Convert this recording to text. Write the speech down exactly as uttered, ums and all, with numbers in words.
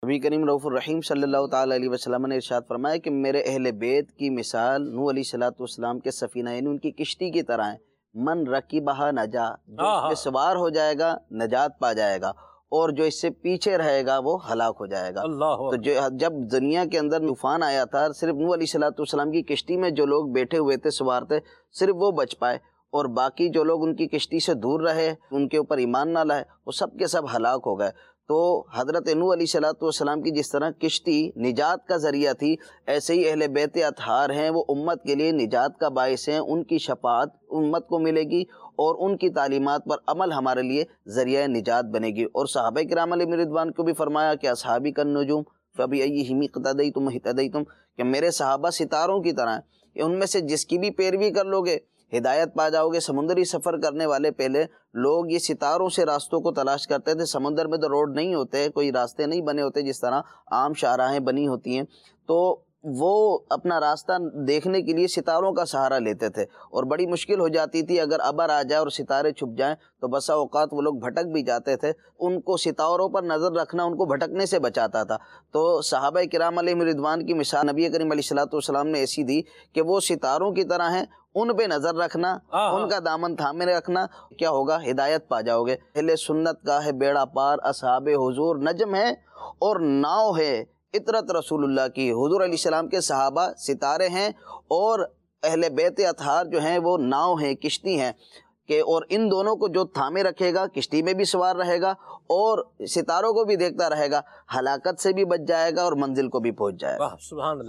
نبی کریم رؤوف الرحیم صلی اللہ تعالی علیہ وسلم نے ارشاد فرمایا کہ میرے اہل بیت کی مثال نوح علیہ الصلوۃ والسلام کے سفینہ یعنی ان کی کشتی کی طرح ہے۔ من رکبھا نجا، جو اس پہ سوار ہو جائے گا نجات پا جائے گا، اور جو اس سے پیچھے رہے گا وہ ہلاک ہو جائے گا۔ تو جو جب دنیا کے اندر طوفان آیا تھا، صرف نوح علیہ الصلوۃ والسلام کی کشتی میں جو لوگ بیٹھے ہوئے تھے، سوار تھے، صرف وہ بچ پائے، اور باقی جو لوگ ان کی کشتی سے دور رہے، ان کے اوپر ایمان نہ لائے، وہ سب کے سب ہلاک ہو گئے۔ تو حضرت نوح علیہ الصلوۃ والسلام کی جس طرح کشتی نجات کا ذریعہ تھی، ایسے ہی اہل بیت اطہار ہیں، وہ امت کے لیے نجات کا باعث ہیں۔ ان کی شفاعت امت کو ملے گی اور ان کی تعلیمات پر عمل ہمارے لیے ذریعہ نجات بنے گی۔ اور صحابہ کرام علیہم رضوان کو بھی فرمایا کہ اصحابی کالنجوم فبأیہم اقتدیتم اہتدیتم، کہ میرے صحابہ ستاروں کی طرح ہیں، کہ ان میں سے جس کی بھی پیروی کر لو گے ہدایت پا جاؤ گے۔ سمندری سفر کرنے والے پہلے لوگ یہ ستاروں سے راستوں کو تلاش کرتے تھے۔ سمندر میں تو روڈ نہیں ہوتے، کوئی راستے نہیں بنے ہوتے جس طرح عام شاہراہیں بنی ہوتی ہیں، تو وہ اپنا راستہ دیکھنے کے لیے ستاروں کا سہارا لیتے تھے، اور بڑی مشکل ہو جاتی تھی اگر ابر آ جائے اور ستارے چھپ جائیں تو بسا اوقات وہ لوگ بھٹک بھی جاتے تھے۔ ان کو ستاروں پر نظر رکھنا ان کو بھٹکنے سے بچاتا تھا۔ تو صحابہ کرام علیہم رضوان کی مثال نبی کریم علیہ الصلوۃ والسلام نے ایسی دی کہ وہ ستاروں کی طرح ہیں، ان پہ نظر رکھنا، ان کا دامن تھامے رکھنا، کیا ہوگا؟ ہدایت پا جاؤ گے۔ اہل سنت کا ہے بیڑا پار، اصحاب حضور نجم ہے اور ناؤ ہے اطرت رسول اللہ کی۔ حضور علیہ السلام کے صحابہ ستارے ہیں، اور اہل بیت اطہار جو ہیں وہ ناؤ ہیں، کشتی ہیں، کہ اور ان دونوں کو جو تھامے رکھے گا کشتی میں بھی سوار رہے گا اور ستاروں کو بھی دیکھتا رہے گا، ہلاکت سے بھی بچ جائے گا اور منزل کو بھی پہنچ جائے گا۔ سبحان اللہ۔